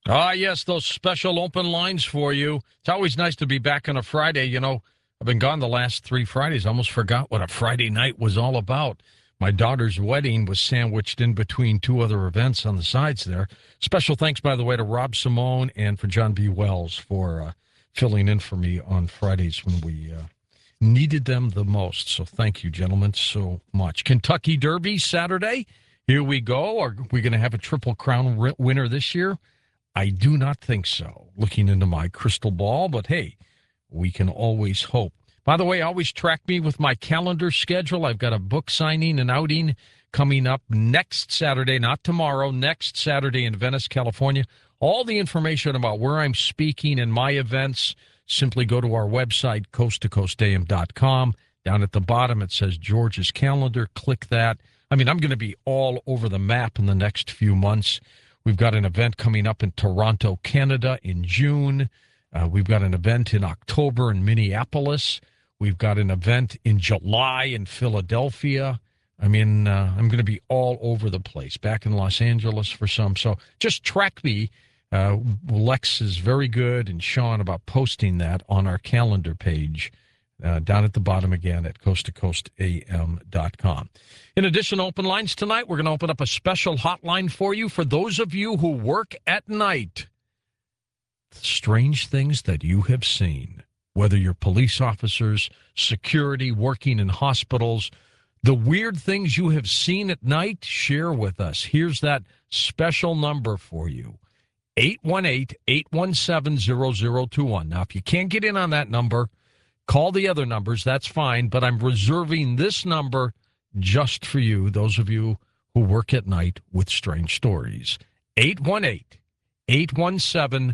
Ah, yes, those special open lines for you. It's always nice to be back on a Friday. I've been gone the last 3 Fridays. I almost forgot what a Friday night was all about. My daughter's wedding was sandwiched in between 2 other events on the sides there. Special thanks, by the way, to Rob Simone and for John B. Wells for filling in for me on Fridays when we needed them the most. So thank you, gentlemen, so much. Kentucky Derby Saturday. Here we go. Are we going to have a Triple Crown winner this year? I do not think so, looking into my crystal ball, but hey, we can always hope. By the way, always track me with my calendar schedule. I've got a book signing and outing coming up next Saturday, not tomorrow, next Saturday in Venice, California. All the information about where I'm speaking and my events, simply go to our website, coasttocoastam.com. Down at the bottom, it says George's calendar. Click that. I'm going to be all over the map in the next few months. We've got an event coming up in Toronto, Canada in June. We've got an event in October in Minneapolis. We've got an event in July in Philadelphia. I'm going to be all over the place, back in Los Angeles for some. So just track me. Lex is very good, and Sean, about posting that on our calendar page down at the bottom again at coasttocoastam.com. In addition to open lines tonight, we're going to open up a special hotline for you for those of you who work at night. Strange things that you have seen, whether you're police officers, security, working in hospitals, the weird things you have seen at night, share with us. Here's that special number for you, 818-817-0021. Now, if you can't get in on that number, call the other numbers, that's fine, but I'm reserving this number just for you, those of you who work at night with strange stories. 818-817-0021.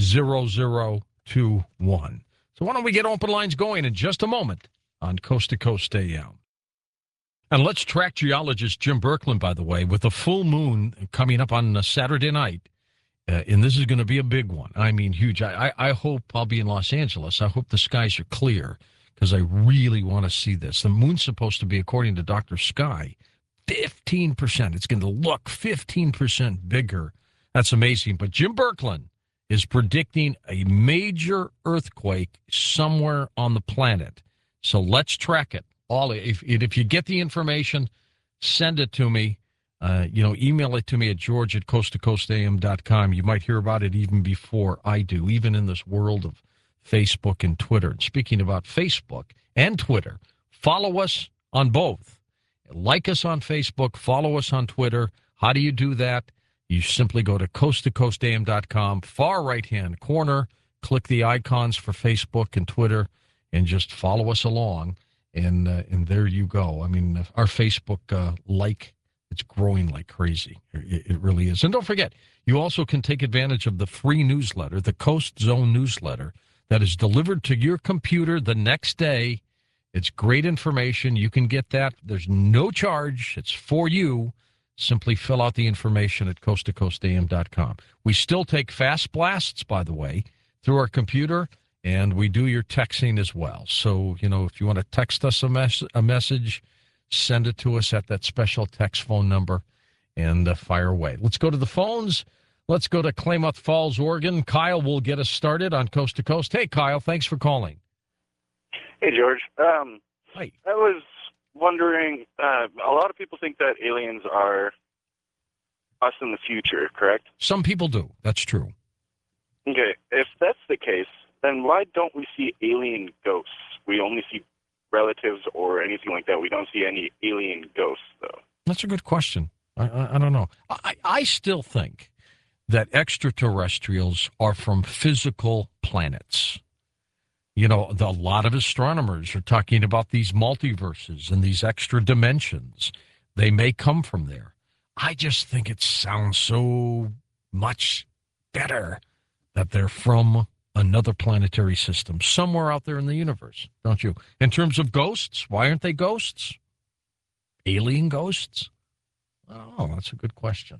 So why don't we get open lines going in just a moment on Coast to Coast AM. And let's track geologist Jim Berkland, by the way, with a full moon coming up on Saturday night. And this is going to be a big one. Huge. I hope I'll be in Los Angeles. I hope the skies are clear because I really want to see this. The moon's supposed to be, according to Dr. Sky, 15%. It's going to look 15% bigger. That's amazing. But Jim Berkland is predicting a major earthquake somewhere on the planet. So let's track it. If you get the information, send it to me. Email it to me at george@coasttocoastam.com. You might hear about it even before I do, even in this world of Facebook and Twitter. And speaking about Facebook and Twitter, follow us on both. Like us on Facebook, follow us on Twitter. How do you do that? You simply go to coasttocoastam.com, far right-hand corner, click the icons for Facebook and Twitter, and just follow us along. And there you go. Our Facebook it's growing like crazy. It really is. And don't forget, you also can take advantage of the free newsletter, the Coast Zone newsletter, that is delivered to your computer the next day. It's great information. You can get that. There's no charge. It's for you. Simply fill out the information at coasttocoastam.com. We still take fast blasts, by the way, through our computer, and we do your texting as well. So, if you want to text us a message, send it to us at that special text phone number and fire away. Let's go to the phones. Let's go to Klamath Falls, Oregon. Kyle will get us started on Coast to Coast. Hey, Kyle, thanks for calling. Hey, George. Hi. I was wondering, a lot of people think that aliens are us in the future, correct? Some people do. That's true. Okay. If that's the case, then why don't we see alien ghosts? We only see relatives or anything like that. We don't see any alien ghosts, though. That's a good question. I don't know. I still think that extraterrestrials are from physical planets. A lot of astronomers are talking about these multiverses and these extra dimensions. They may come from there. I just think it sounds so much better that they're from another planetary system somewhere out there in the universe, don't you? In terms of ghosts, why aren't they ghosts? Alien ghosts? Oh, that's a good question.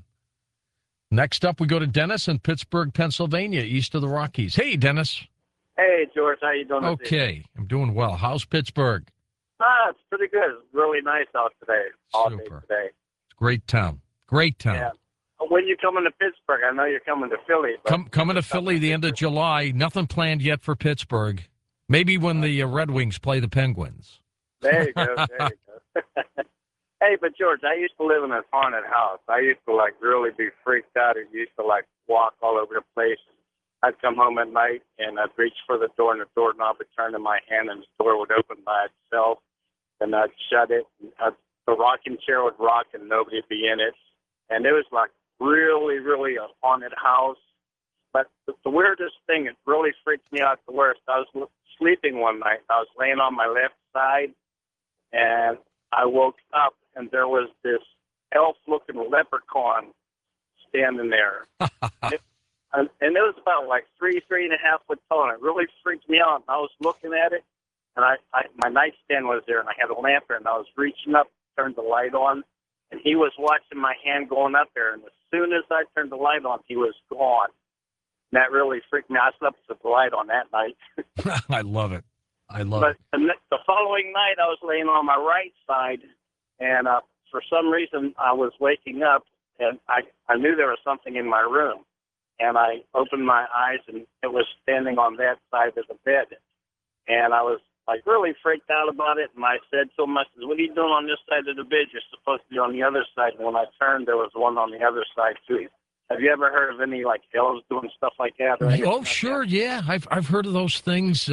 Next up, we go to Dennis in Pittsburgh, Pennsylvania, east of the Rockies. Hey, Dennis. Hey, George. How you doing? Okay, I'm doing well. How's Pittsburgh? It's pretty good. It's really nice out today. All day Super. today. It's a great town. Great town. Yeah. when you coming to Pittsburgh? I know you're coming to Philly. But Coming to Philly the end of July. Nothing planned yet for Pittsburgh. Maybe when the Red Wings play the Penguins. There you go. There you go. Hey, but George, I used to live in a haunted house. I used to really be freaked out. I used to walk all over the place. I'd come home at night and I'd reach for the door and the doorknob would turn in my hand and the door would open by itself and I'd shut it. And the rocking chair would rock and nobody would be in it. And it was really, really a haunted house. But the weirdest thing, it really freaked me out the worst. I was sleeping one night. I was laying on my left side and I woke up and there was this elf-looking leprechaun standing there. And it was about 3.5 foot tall, and it really freaked me out. And I was looking at it, and my nightstand was there, and I had a lantern, and I was reaching up, turned the light on, and he was watching my hand going up there. And as soon as I turned the light on, he was gone. And that really freaked me out. I slept with the light on that night. I love it. But the following night, I was laying on my right side, and for some reason, I was waking up, and I knew there was something in my room. And I opened my eyes, and it was standing on that side of the bed. And I was really freaked out about it. And I said to him, I said, "What are you doing on this side of the bed? You're supposed to be on the other side." And when I turned, there was one on the other side too. Have you ever heard of any elves doing stuff like that? Oh, sure, yeah. I've heard of those things.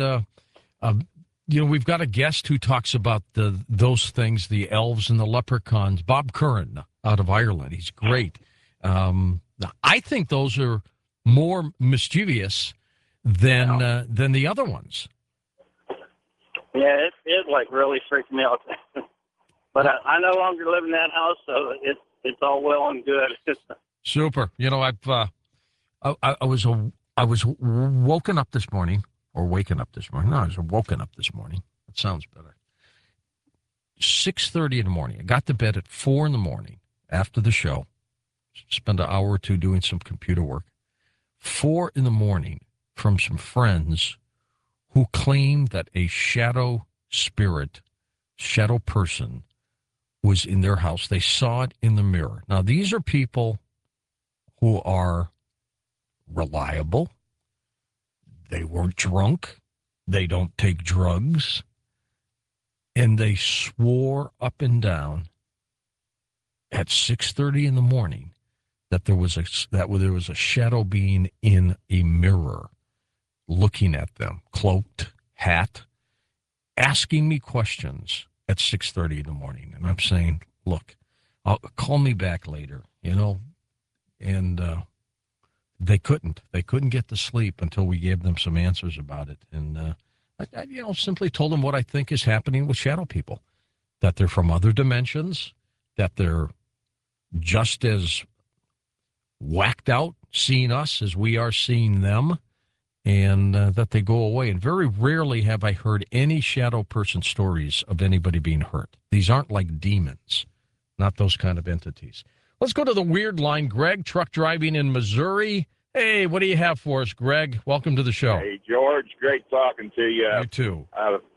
We've got a guest who talks about those things, the elves and the leprechauns. Bob Curran out of Ireland. He's great. I think those are more mischievous than the other ones. Yeah, it really freaked me out. But I no longer live in that house, so it's all well and good. Super. I was woken up this morning, or waking up this morning. No, I was woken up this morning. That sounds better. 6:30 in the morning. I got to bed at 4 in the morning after the show. Spend an hour or two doing some computer work. 4 in the morning from some friends who claimed that a shadow person was in their house. They saw it in the mirror. Now, these are people who are reliable. They weren't drunk. They don't take drugs. And they swore up and down at 6:30 in the morning that there was a shadow being in a mirror looking at them, cloaked, hat, asking me questions at 6:30 in the morning. And I'm saying, look, call me back later, and they couldn't get to sleep until we gave them some answers about it. And I simply told them what I think is happening with shadow people, that they're from other dimensions, that they're just as whacked out seeing us as we are seeing them, and that they go away. And very rarely have I heard any shadow person stories of anybody being hurt. These aren't like demons, not those kind of entities. Let's go to the weird line. Greg, truck driving in Missouri. Hey, what do you have for us, Greg? Welcome to the show. Hey, George. Great talking to you. You too.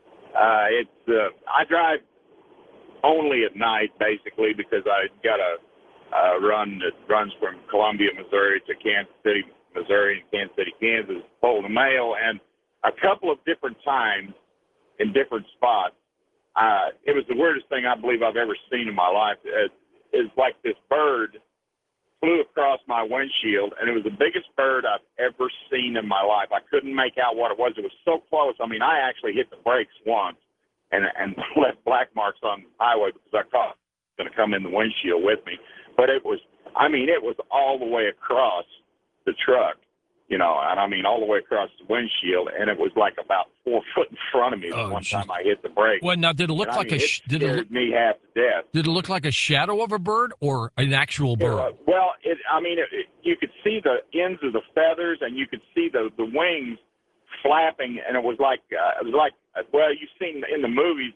I drive only at night, basically, because I got a run that runs from Columbia, Missouri to Kansas City, Missouri, and Kansas City, Kansas, pulling the mail. And a couple of different times in different spots, it was the weirdest thing I believe I've ever seen in my life. It's like this bird flew across my windshield, and it was the biggest bird I've ever seen in my life. I couldn't make out what it was. It was so close. I mean, I actually hit the brakes once and left black marks on the highway because I thought it was going to come in the windshield with me. But it was all the way across the truck, and all the way across the windshield, and it was like about 4 foot in front of me time I hit the brake. Well, now, did it look like it scared me half to death. Did it look like a shadow of a bird or an actual bird? You could see the ends of the feathers, and you could see the wings flapping, and it was like you've seen in the movies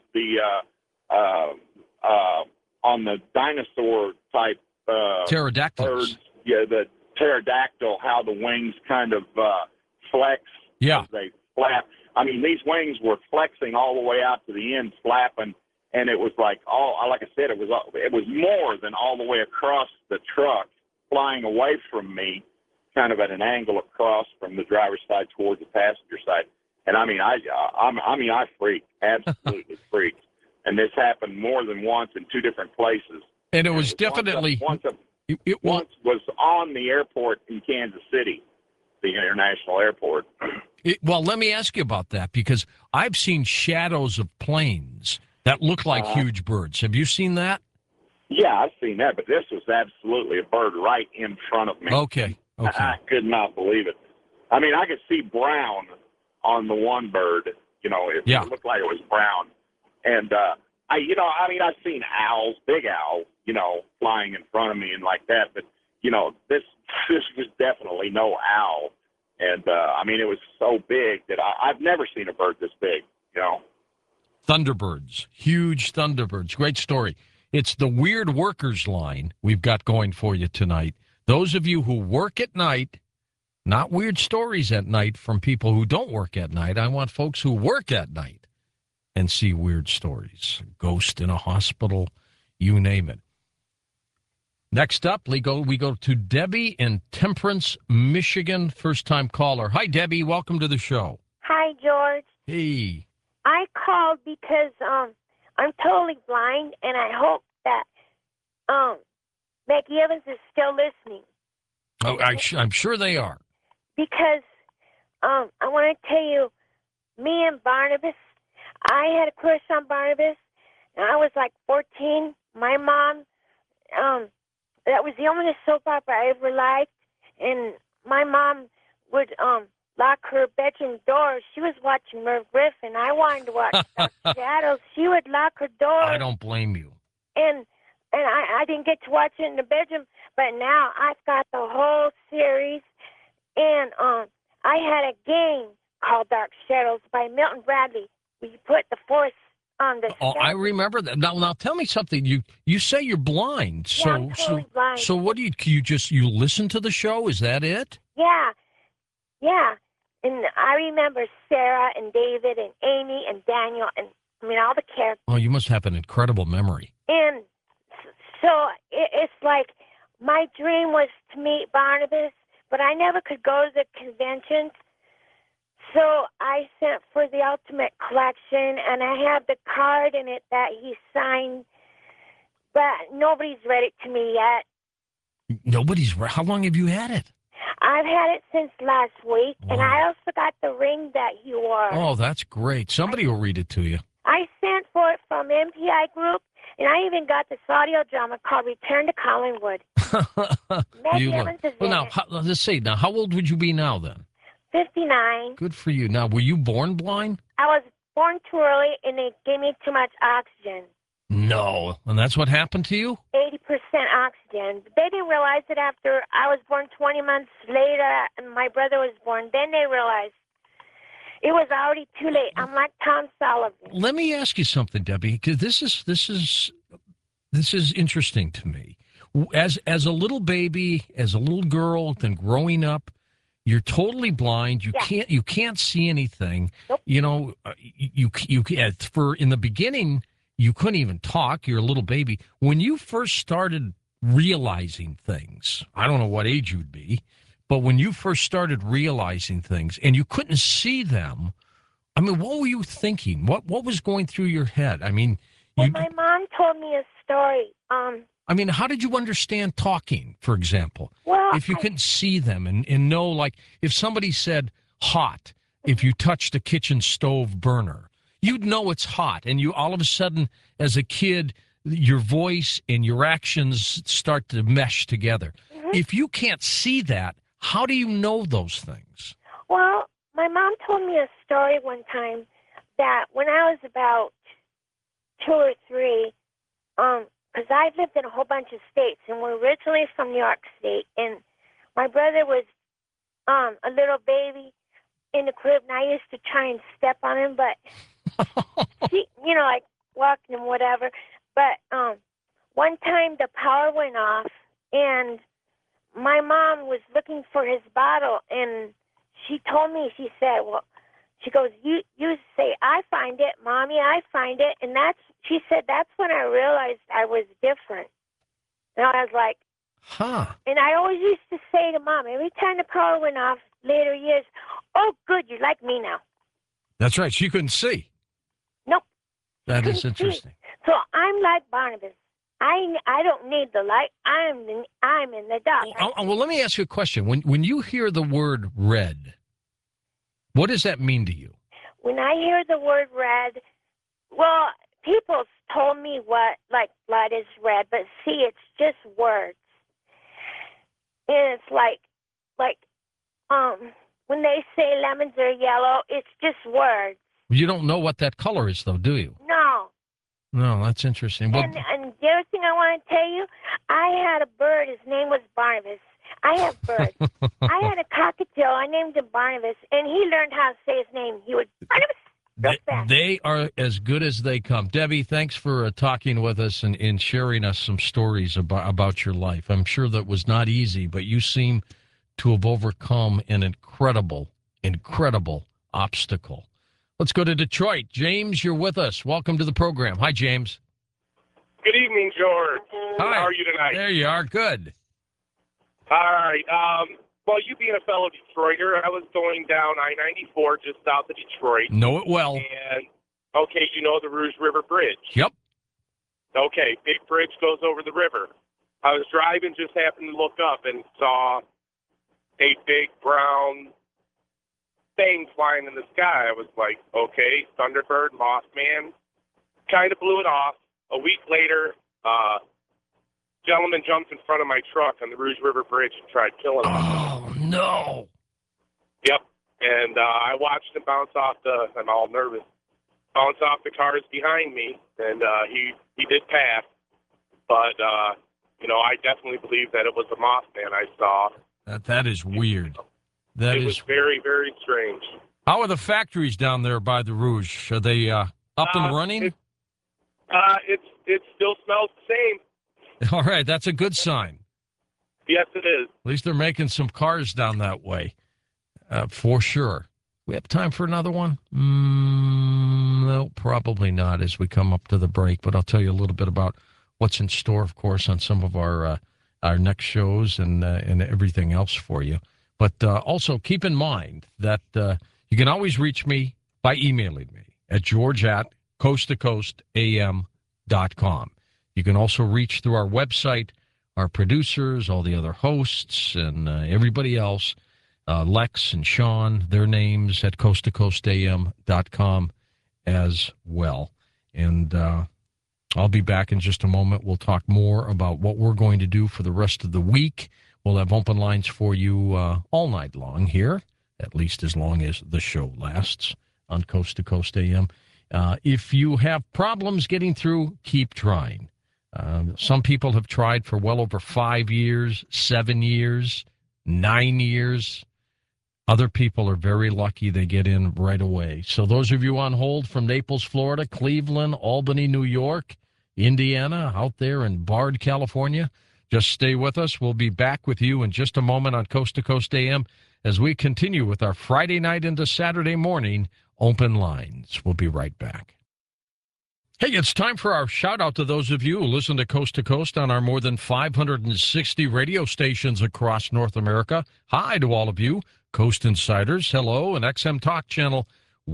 on the dinosaur type pterodactyls. Birds, the pterodactyl, how the wings kind of flex. Yeah, as they flap. I mean, these wings were flexing all the way out to the end, flapping, and it was like I said, it was more than all the way across the truck. flying away from me, kind of at an angle across from the driver's side towards the passenger side. And I mean, I freaked, absolutely freaked. And this happened more than once in two different places. And it was definitely once was on the airport in Kansas City, the international airport. Well, let me ask you about that, because I've seen shadows of planes that look like huge birds. Have you seen that? Yeah, I've seen that, but this was absolutely a bird right in front of me. Okay. I could not believe it. I mean, I could see brown on the one bird. You know, it looked like it was brown. And I've seen owls, big owls, you know, flying in front of me and like that. But you know, this was definitely no owl. And it was so big that I've never seen a bird this big. You know, Thunderbirds, huge Thunderbirds. Great story. It's the Weird Workers line we've got going for you tonight. Those of you who work at night, not weird stories at night from people who don't work at night. I want folks who work at night and see weird stories. Ghost in a hospital, you name it. Next up, we go to Debbie in Temperance, Michigan, first-time caller. Hi, Debbie. Welcome to the show. Hi, George. Hey. I called because I'm totally blind, and I hope that Becky Evans is still listening. Oh, I'm sure they are. Because I want to tell you, me and Barnabas, I had a crush on Barnabas, and I was like 14. My mom, that was the only soap opera I ever liked, and my mom would lock her bedroom door. She was watching Merv Griffin. I wanted to watch Dr. Shadows. She would lock her door. I don't blame you. And I didn't get to watch it in the bedroom, but now I've got the whole series. And I had a game called Dark Shadows by Milton Bradley. We put the force on the Oh, I remember that. Now tell me something. You say you're blind. So, I'm totally blind. So what do you listen to the show? Is that it? Yeah. And I remember Sarah and David and Amy and Daniel and all the characters. Oh, you must have an incredible memory. And so it's like my dream was to meet Barnabas, but I never could go to the conventions. So I sent for the Ultimate Collection, and I have the card in it that he signed, but nobody's read it to me yet. How long have you had it? I've had it since last week, and I also got the ring that he wore. Oh, that's great. Somebody will read it to you. I sent for it from MPI Group, and I even got this audio drama called Return to Collingwood. Let's see. Now, how old would you be now then? 59. Good for you. Now, were you born blind? I was born too early, and they gave me too much oxygen. No. And that's what happened to you? 80% oxygen. They didn't realize it after I was born 20 months later, and my brother was born. Then they realized it was already too late. I'm like Tom Sullivan. Let me ask you something, Debbie, because this is interesting to me. As a little baby, as a little girl, then growing up, you're totally blind. You can't see anything. Nope. You know, you in the beginning, you couldn't even talk. You're a little baby. When you first started realizing things, I don't know what age you'd be, but when you first started realizing things and you couldn't see them, what were you thinking? What was going through your head? My mom told me a story. How did you understand talking, for example? Well, if you couldn't see them and know, like, if somebody said hot, if you touched a kitchen stove burner, you'd know it's hot. And you all of a sudden, as a kid, your voice and your actions start to mesh together. Mm-hmm. If you can't see that, how do you know those things? Well, my mom told me a story one time that when I was about 2 or 3, because I've lived in a whole bunch of states, and we're originally from New York State, and my brother was a little baby in the crib, and I used to try and step on him, but, like walking him, whatever. But one time the power went off, and my mom was looking for his bottle, and she told me, she said, she goes, you say, I find it, Mommy, I find it. And she said, that's when I realized I was different. And I was like, Huh. And I always used to say to Mom, every time the power went off, later years, "Oh, good, you're like me now." That's right. She couldn't see. Nope. That couldn't is see. interesting. So I'm like Barnabas. I don't need the light. I'm in the dark. Well, let me ask you a question. When you hear the word red, what does that mean to you? When I hear the word red, well, people told me what like blood is red, but see, it's just words. And it's like when they say lemons are yellow, it's just words. You don't know what that color is, though, do you? No. No, that's interesting. Well, And the other thing I want to tell you, I had a bird. His name was Barnabas. I have birds. I had a cockatiel. I named him Barnabas, and he learned how to say his name. He would, Barnabas. they are as good as they come. Debbie, thanks for talking with us and sharing us some stories about your life. I'm sure that was not easy, but you seem to have overcome an incredible obstacle. Let's go to Detroit. James, you're with us. Welcome to the program. Hi, James. Good evening, George. Hi. How are you tonight? There you are. Good. All right. Well, you being a fellow Detroiter, I was going down I-94 just south of Detroit. Know it well. And, okay, you know the Rouge River Bridge? Yep. Okay, big bridge goes over the river. I was driving, just happened to look up and saw a big brown thing flying in the sky. I was like, okay, Thunderbird, Mothman. Kind of blew it off. A week later, gentleman jumped in front of my truck on the Rouge River Bridge and tried killing me. Oh, no. Yep. And I watched him bounce off I'm all nervous, bounce off the cars behind me, and he did pass. But, I definitely believe that it was a Mothman I saw. That is weird. It was very, very strange. How are the factories down there by the Rouge? Are they up and running? It still smells the same. All right, that's a good sign. Yes, it is. At least they're making some cars down that way, for sure. We have time for another one? No, probably not as we come up to the break, but I'll tell you a little bit about what's in store, of course, on some of our next shows and everything else for you. But also keep in mind that you can always reach me by emailing me at george@coasttocoastam.com. You can also reach through our website, our producers, all the other hosts, and everybody else, Lex and Sean, their names at coasttocoastam.com as well. And I'll be back in just a moment. We'll talk more about what we're going to do for the rest of the week. We'll have open lines for you all night long here, at least as long as the show lasts on Coast to Coast AM. If you have problems getting through, keep trying. Some people have tried for well over 5 years, 7 years, 9 years. Other people are very lucky they get in right away. So those of you on hold from Naples, Florida, Cleveland, Albany, New York, Indiana, out there in Bard, California, just stay with us. We'll be back with you in just a moment on Coast to Coast AM as we continue with our Friday night into Saturday morning open lines. We'll be right back. Hey, it's time for our shout-out to those of you who listen to Coast on our more than 560 radio stations across North America. Hi to all of you, Coast Insiders, hello, and XM Talk Channel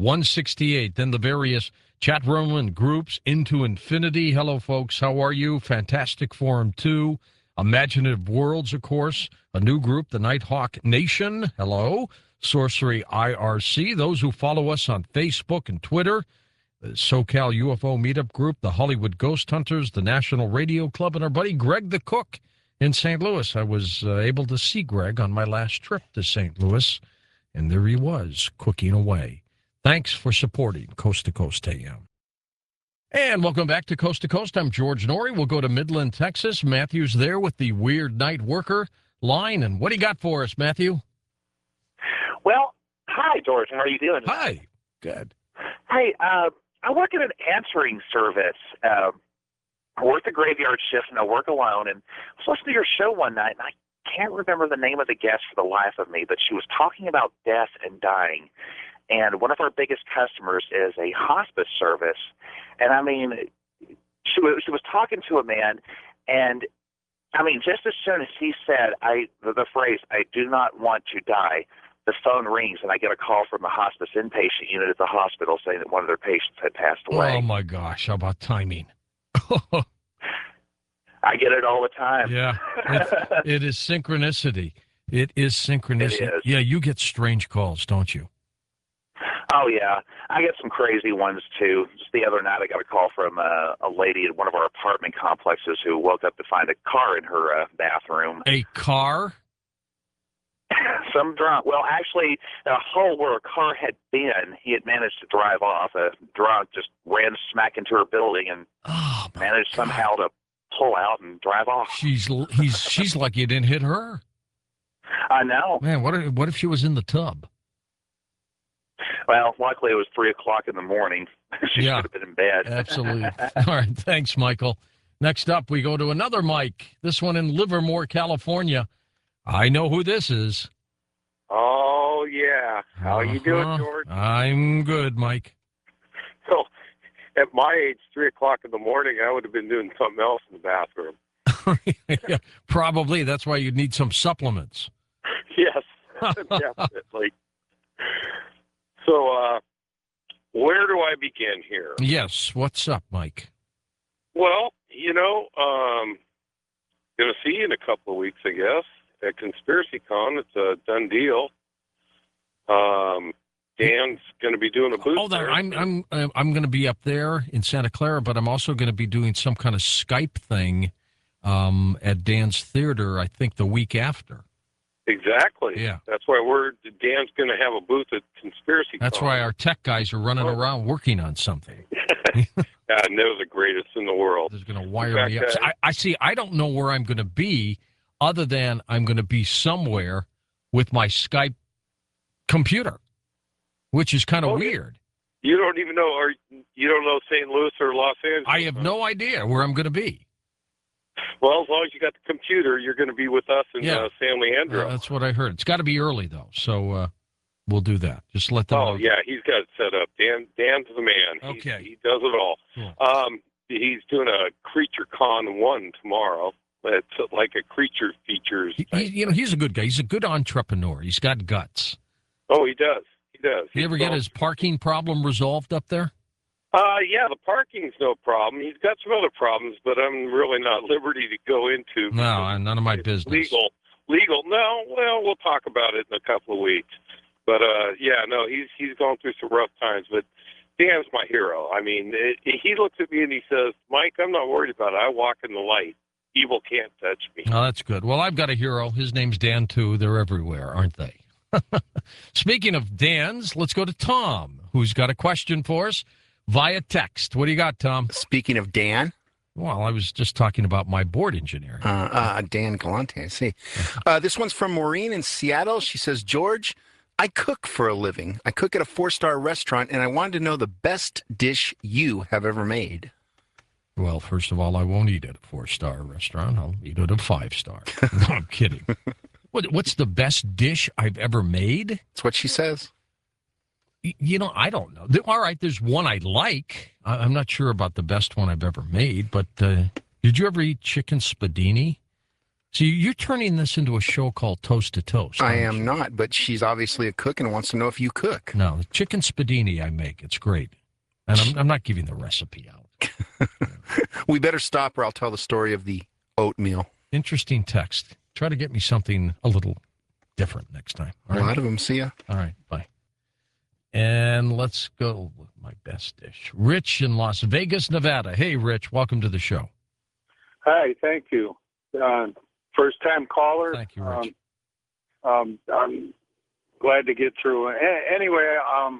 168. Then the various chat room and groups, Into Infinity. Hello, folks. How are you? Fantastic Forum 2. Imaginative Worlds, of course. A new group, the Nighthawk Nation. Hello. Sorcery IRC. Those who follow us on Facebook and Twitter. The SoCal UFO Meetup Group, the Hollywood Ghost Hunters, the National Radio Club, and our buddy Greg the Cook in St. Louis. I was able to see Greg on my last trip to St. Louis, and there he was, cooking away. Thanks for supporting Coast to Coast AM. And welcome back to Coast. I'm George Norrie. We'll go to Midland, Texas. Matthew's there with the Weird Night Worker line. And what do you got for us, Matthew? Well, hi, George. How are you doing? Hi. Good. Hey, I work at an answering service. I work the graveyard shift, and I work alone. And I was listening to your show one night, and I can't remember the name of the guest for the life of me, but she was talking about death and dying. And one of our biggest customers is a hospice service. And, I mean, she was talking to a man, and I mean, just as soon as he said the phrase, "I do not want to die," the phone rings and I get a call from the hospice inpatient unit at the hospital saying that one of their patients had passed away. Oh, my gosh. How about timing? I get it all the time. Yeah. It is synchronicity. It is synchronicity. It is. Yeah, you get strange calls, don't you? Oh, yeah. I get some crazy ones, too. Just the other night, I got a call from a lady at one of our apartment complexes who woke up to find a car in her bathroom. A car? Some drunk. Well, actually, a hole where a car had been, he had managed to drive off. A drunk just ran smack into her building and managed somehow to pull out and drive off. She's lucky it didn't hit her. I know. Man, what if she was in the tub? Well, luckily it was 3:00 in the morning. She should have been in bed. Absolutely. All right. Thanks, Michael. Next up, we go to another Mike. This one in Livermore, California. I know who this is. Oh, yeah. How you doing, George? I'm good, Mike. So, at my age, 3:00 in the morning, I would have been doing something else in the bathroom. Yeah, probably. That's why you'd need some supplements. Yes, definitely. So, where do I begin here? Yes. What's up, Mike? Well, going to see you in a couple of weeks, I guess, at Conspiracy Con. It's a done deal. Dan's going to be doing a booth. Oh, I'm going to be up there in Santa Clara, but I'm also going to be doing some kind of Skype thing at Dan's Theater, I think, the week after. Exactly. Yeah. That's why Dan's going to have a booth at Conspiracy Con. That's why our tech guys are running around working on something. And they're the greatest in the world. They're going to wire me up. I see. I don't know where I'm going to be, other than I'm going to be somewhere with my Skype computer, which is kind of weird. You don't even know, or you don't know St. Louis or Los Angeles? I have no idea where I'm going to be. Well, as long as you got the computer, you're going to be with us in San Leandro. That's what I heard. It's got to be early, though, so we'll do that. Just let them know. Oh, yeah, he's got it set up. Dan's the man. Okay. He does it all. Cool. He's doing a Creature Con 1 tomorrow. It's like a creature features. He's a good guy. He's a good entrepreneur. He's got guts. Oh, he does. He does. You ever get his parking problem resolved up there? Yeah, the parking's no problem. He's got some other problems, but I'm really not at liberty to go into. No, none of my business. Legal. No, well, we'll talk about it in a couple of weeks. But he's going through some rough times. But Dan's my hero. I mean, he looks at me and he says, "Mike, I'm not worried about it. I walk in the light. Evil can't touch me." Oh, that's good. Well, I've got a hero. His name's Dan too. They're everywhere, aren't they? Speaking of Dan's, let's go to Tom, who's got a question for us via text. What do you got, Tom? Speaking of Dan. Well, I was just talking about my board engineering. Dan Galante, I see. This one's from Maureen in Seattle. She says, George, I cook for a living. I cook at a 4-star restaurant, and I wanted to know the best dish you have ever made. Well, first of all, I won't eat at a 4-star restaurant. I'll eat at a 5-star. No, I'm kidding. What's the best dish I've ever made? That's what she says. I don't know. All right, there's one I like. I'm not sure about the best one I've ever made, but did you ever eat chicken spadini? See, you're turning this into a show called Toast to Toast. I am not, but she's obviously a cook and wants to know if you cook. No, chicken spadini I make. It's great. And I'm not giving the recipe out. We better stop or I'll tell the story of the oatmeal. Interesting text. Try to get me something a little different next time. A lot of them. See ya. All right, bye. And let's go with my best dish. Rich in Las Vegas, Nevada. Hey, Rich, welcome to the show. Hi, thank you. First-time caller. Thank you, Rich. I'm glad to get through. Anyway,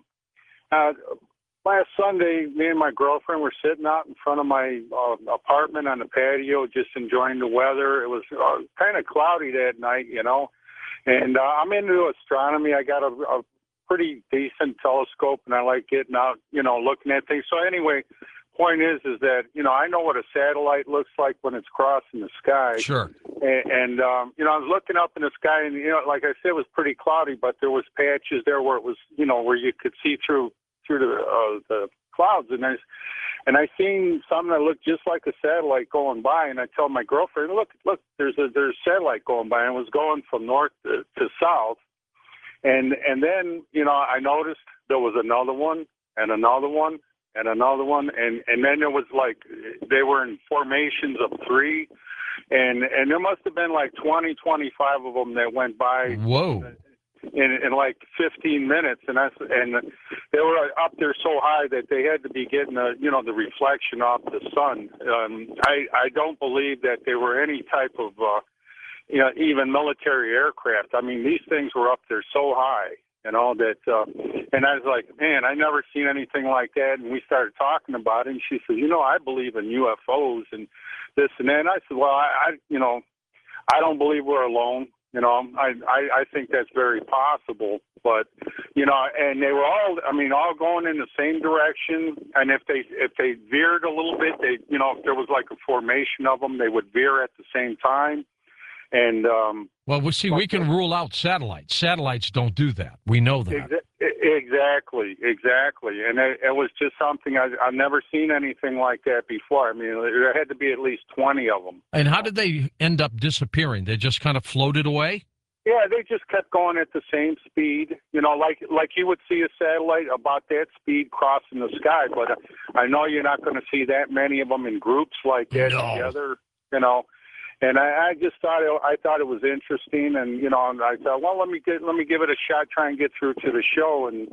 last Sunday, me and my girlfriend were sitting out in front of my apartment on the patio, just enjoying the weather. It was kind of cloudy that night, and I'm into astronomy. I got a pretty decent telescope, and I like getting out, looking at things. So anyway, point is that, I know what a satellite looks like when it's crossing the sky. Sure. And I was looking up in the sky, and, like I said, it was pretty cloudy, but there was patches there where it was, where you could see through the clouds. And and I seen something that looked just like a satellite going by, and I told my girlfriend, look, there's a satellite going by, and it was going from north to south, and then, you know, I noticed there was another one, and another one, and another one, and then it was like they were in formations of 3, and there must have been like 20, 25 of them that went by. Whoa. In like 15 minutes, and they were up there so high that they had to be getting the reflection off the sun. I don't believe that they were any type of even military aircraft. I mean, these things were up there so high, that and I was like, man, I never seen anything like that. And we started talking about it, and she said, I believe in UFOs and this and that. And I said, well, I don't believe we're alone. I think that's very possible, but and they were all going in the same direction. And if they veered a little bit, if there was like a formation of them, they would veer at the same time. And well, we can rule out satellites. Satellites don't do that. We know that. Exactly. And it was just something I've never seen anything like that before. I mean, there had to be at least 20 of them. And how did they end up disappearing? They just kind of floated away? Yeah, they just kept going at the same speed. Like you would see a satellite about that speed crossing the sky. But I know you're not going to see that many of them in groups like that together. And I just thought it was interesting, and and I thought, well, let me give it a shot, try and get through to the show, and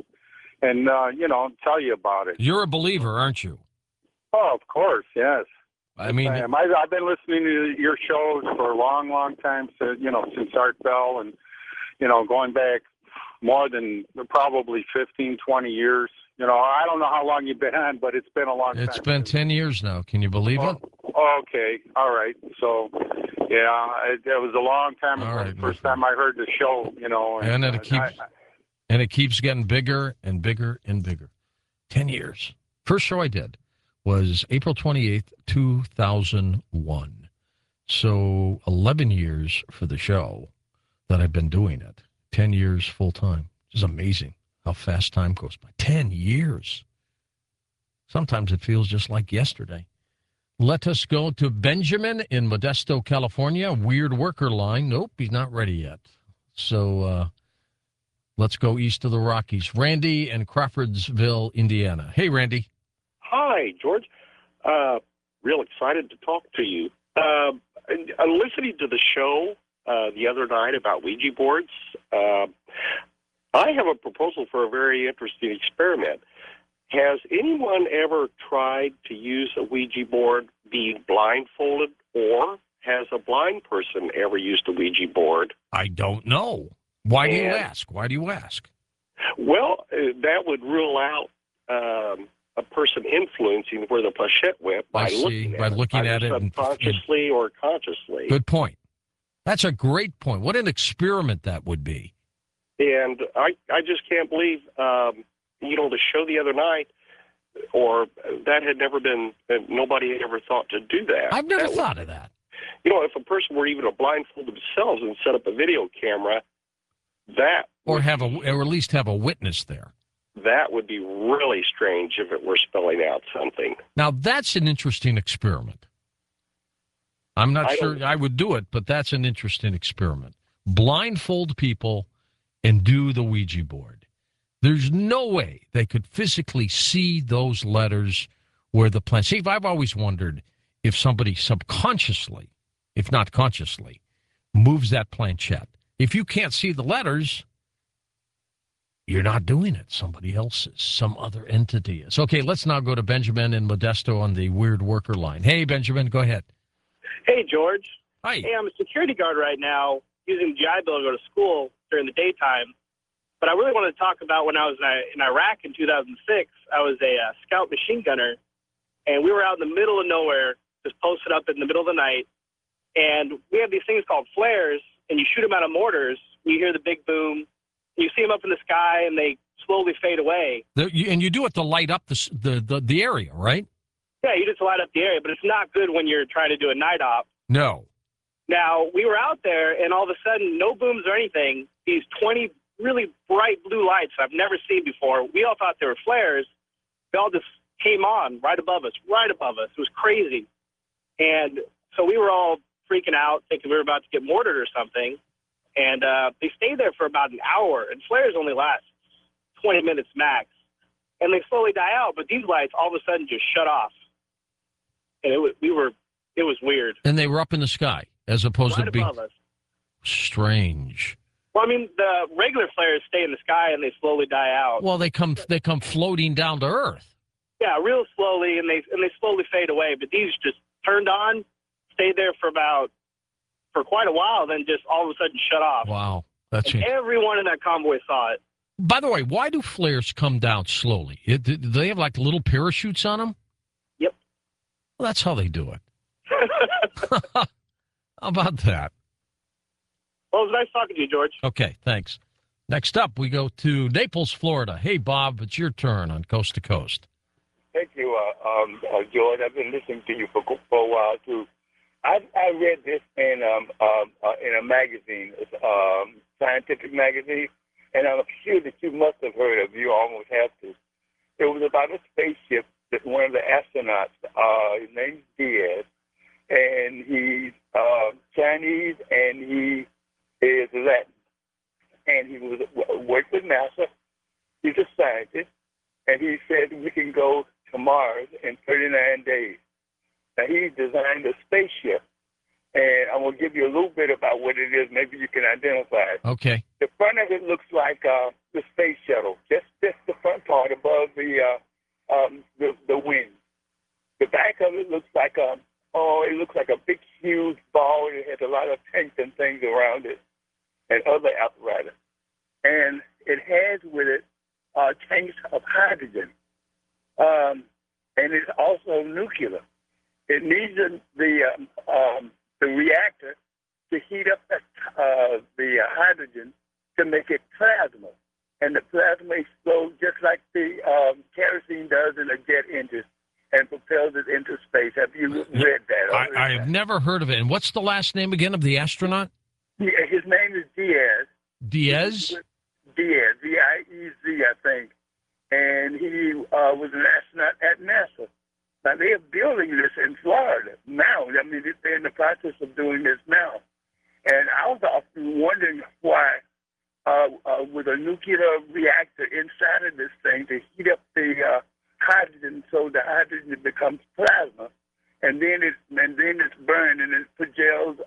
tell you about it. You're a believer, aren't you? Oh, of course, yes. I mean, I've been listening to your shows for a long, long time, since Art Bell, and going back more than probably 15, 20 years. I don't know how long you've been on, but it's been a long time. It's been 10 years now. Can you believe it? Okay. All right. So, yeah, it was a long time ago. Right, the first time I heard the show, and it keeps getting bigger and bigger and bigger. 10 years. First show I did was April 28th, 2001. So 11 years for the show that I've been doing it. 10 years full time. It's amazing how fast time goes by. 10 years. Sometimes it feels just like yesterday. Let us go to Benjamin in Modesto, California. Weird worker line. Nope, he's not ready yet. So let's go east of the Rockies. Randy in Crawfordsville, Indiana. Hey, Randy. Hi, George. Real excited to talk to you. I'm listening to the show the other night about Ouija boards. I have a proposal for a very interesting experiment. Has anyone ever tried to use a Ouija board being blindfolded, or has a blind person ever used a Ouija board? I don't know. Why do you ask? Well, that would rule out a person influencing where the planchette went by looking at it subconsciously or consciously. Good point. That's a great point. What an experiment that would be. And I just can't believe, the show the other night, or that had never been, nobody had ever thought to do that. I've never thought of that. If a person were even to blindfold themselves and set up a video camera, or at least have a witness there. That would be really strange if it were spelling out something. Now, that's an interesting experiment. I'm not sure I would do it, but that's an interesting experiment. Blindfold people and do the Ouija board. There's no way they could physically see those letters where the plan. See, I've always wondered if somebody subconsciously, if not consciously, moves that planchette. If you can't see the letters, you're not doing it. Somebody else is. Some other entity is. Okay, let's now go to Benjamin in Modesto on the weird worker line. Hey, Benjamin, go ahead. Hey, George. Hi. Hey, I'm a security guard right now using the GI Bill to go to school during the daytime. But I really want to talk about when I was in Iraq in 2006. I was a scout machine gunner, and we were out in the middle of nowhere, just posted up in the middle of the night. And we have these things called flares, and you shoot them out of mortars. You hear the big boom. You see them up in the sky, and they slowly fade away. And you do it to light up the area, right? Yeah, you just light up the area, but it's not good when you're trying to do a night op. No. Now, we were out there, and all of a sudden, no booms or anything, these 20 really bright blue lights I've never seen before. We all thought they were flares. They all just came on right above us. It was crazy. And so we were all freaking out, thinking we were about to get mortared or something. And they stayed there for about an hour. And flares only last 20 minutes max. And they slowly die out, but these lights all of a sudden just shut off. And it was weird. And they were up in the sky as opposed Right to being above us. strange. Well, I mean, the regular flares stay in the sky and they slowly die out. Well, they come floating down to Earth. Yeah, real slowly, and they slowly fade away. But these just turned on, stayed there for quite a while, then just all of a sudden shut off. Wow, that's And everyone in that convoy saw it. By the way, why do flares come down slowly? Do they have like little parachutes on them? Yep. Well, that's how they do it. How about that? Well, it was nice talking to you, George. Okay, thanks. Next up, we go to Naples, Florida. Hey, Bob, it's your turn on Coast to Coast. Thank you, George. I've been listening to you for a while too. I read this in a magazine, scientific magazine, and I'm sure that you must have heard of. You almost have to. It was about a spaceship that one of the astronauts, his name's Diaz, and he's Chinese and he is Latin, and he was worked with NASA. He's a scientist, and he said we can go to Mars in 39 days. Now, he designed a spaceship, and I'm going to give you a little bit about what it is. Maybe you can identify it. Okay. The front of it looks like the space shuttle, just the front part above the wing. The back of it looks like a big, huge ball. It has a lot of tanks and things around it and other apparatus. And it has with it tanks of hydrogen. And it's also nuclear. It needs the reactor to heat up the hydrogen to make it plasma. And the plasma explodes just like the kerosene does in a jet engine and propels it into space. Have you read that? I have never heard of it. And what's the last name again of the astronaut? Yeah, his name is Diaz. Diaz? Diaz, D-I-E-Z, I think. And he was an astronaut at NASA. Now, they are building this in Florida now. I mean, they're in the process of doing this now. And I was often wondering why, with a nuclear reactor inside of this thing to heat up the hydrogen so the hydrogen becomes plasma, and then it's burned and it propels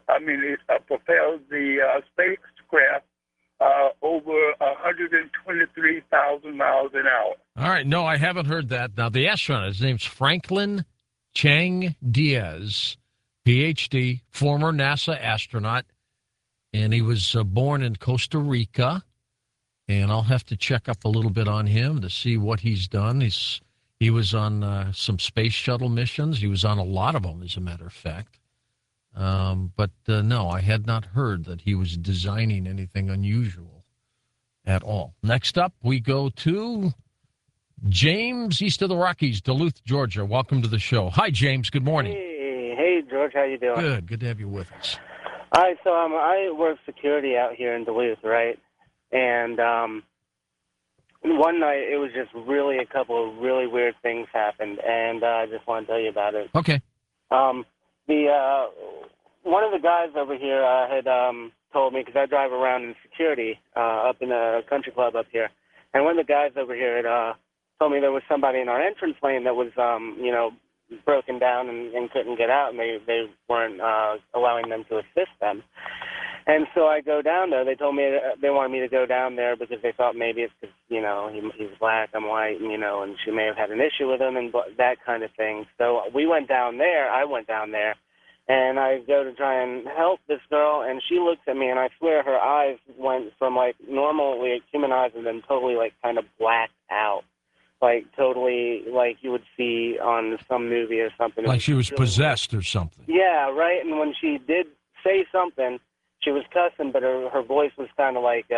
the spacecraft over 123,000 miles an hour. All right. No, I haven't heard that. Now, the astronaut, his name's Franklin Chang Diaz, Ph.D., former NASA astronaut, and he was born in Costa Rica. And I'll have to check up a little bit on him to see what he's done. He was on some space shuttle missions. He was on a lot of them, as a matter of fact. But no, I had not heard that he was designing anything unusual at all. Next up, we go to James, east of the Rockies, Duluth, Georgia. Welcome to the show. Hi, James. Good morning. Hey, George. How you doing? Good. Good to have you with us. All right, so I work security out here in Duluth, right? And one night, it was just really a couple of really weird things happened, and I just want to tell you about it. Okay. One of the guys over here had told me, because I drive around in security up in a country club up here, and one of the guys over here had told me there was somebody in our entrance lane that was, broken down and couldn't get out, and they weren't allowing them to assist them. And so I go down there. They told me they wanted me to go down there because they thought maybe it's because, he's black, I'm white, and she may have had an issue with him and that kind of thing. So we went down there. I went down there, and I go to try and help this girl, and she looks at me, and I swear her eyes went from, normally human eyes and then totally, kind of blacked out. Totally, you would see on some movie or something. Like she was possessed or something. Yeah, right. And when she did say something, she was cussing, but her voice was kind of like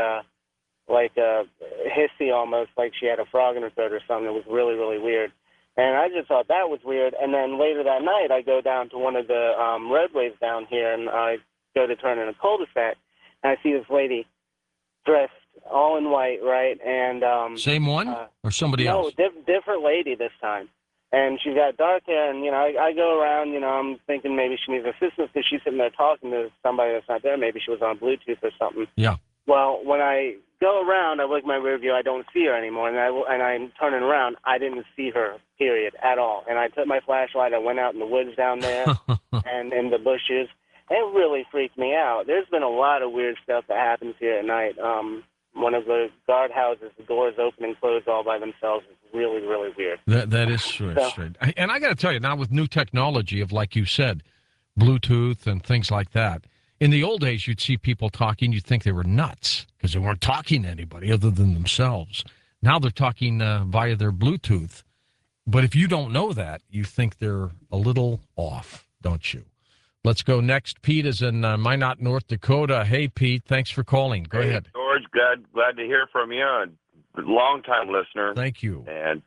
hissy almost, like she had a frog in her throat or something. It was really, really weird. And I just thought that was weird. And then later that night, I go down to one of the roadways down here, and I go to turn in a cul-de-sac, and I see this lady dressed all in white, right? And same one or somebody else? No, different lady this time. And she's got dark hair, and, I go around, I'm thinking maybe she needs assistance because she's sitting there talking to somebody that's not there. Maybe she was on Bluetooth or something. Yeah. Well, when I go around, I look at my rear view, I don't see her anymore, and I'm turning around, I didn't see her, period, at all. And I took my flashlight, I went out in the woods down there and in the bushes. It really freaked me out. There's been a lot of weird stuff that happens here at night. One of the guardhouses, the doors open and close all by themselves. It's really, really weird. That is strange. And I got to tell you, now with new technology of, like you said, Bluetooth and things like that, in the old days, you'd see people talking, you'd think they were nuts because they weren't talking to anybody other than themselves. Now they're talking via their Bluetooth. But if you don't know that, you think they're a little off, don't you? Let's go next. Pete is in Minot, North Dakota. Hey, Pete, thanks for calling. Go ahead. George, glad to hear from you. A long-time listener. Thank you. And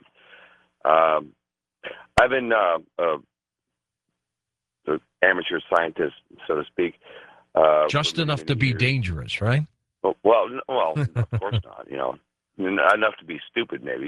I've been the amateur scientist, so to speak. Just enough to be dangerous, right? Well, of course not. Not enough to be stupid, maybe.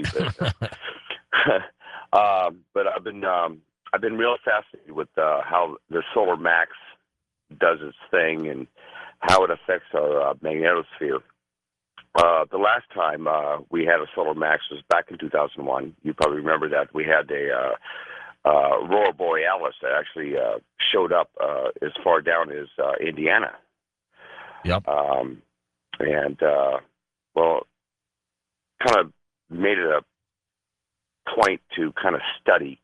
But I've been real fascinated with how the solar max does its thing and how it affects our magnetosphere. The last time we had a solar max was back in 2001. You probably remember that we had a aurora borealis that actually showed up as far down as Indiana. Yep. Kind of made it a point to kind of study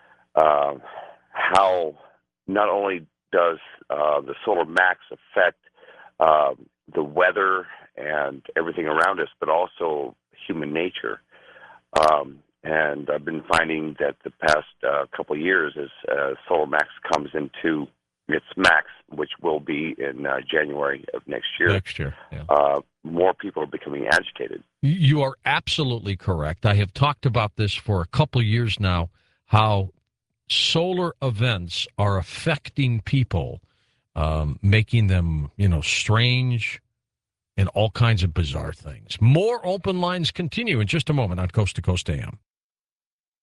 how not only does the solar max affect the weather and everything around us, but also human nature. And I've been finding that the past couple of years, as solar max comes into its max, which will be in January of next year. Yeah. More people are becoming agitated. You are absolutely correct. I have talked about this for a couple of years now, how solar events are affecting people, making them, strange and all kinds of bizarre things. More open lines continue in just a moment on Coast to Coast AM.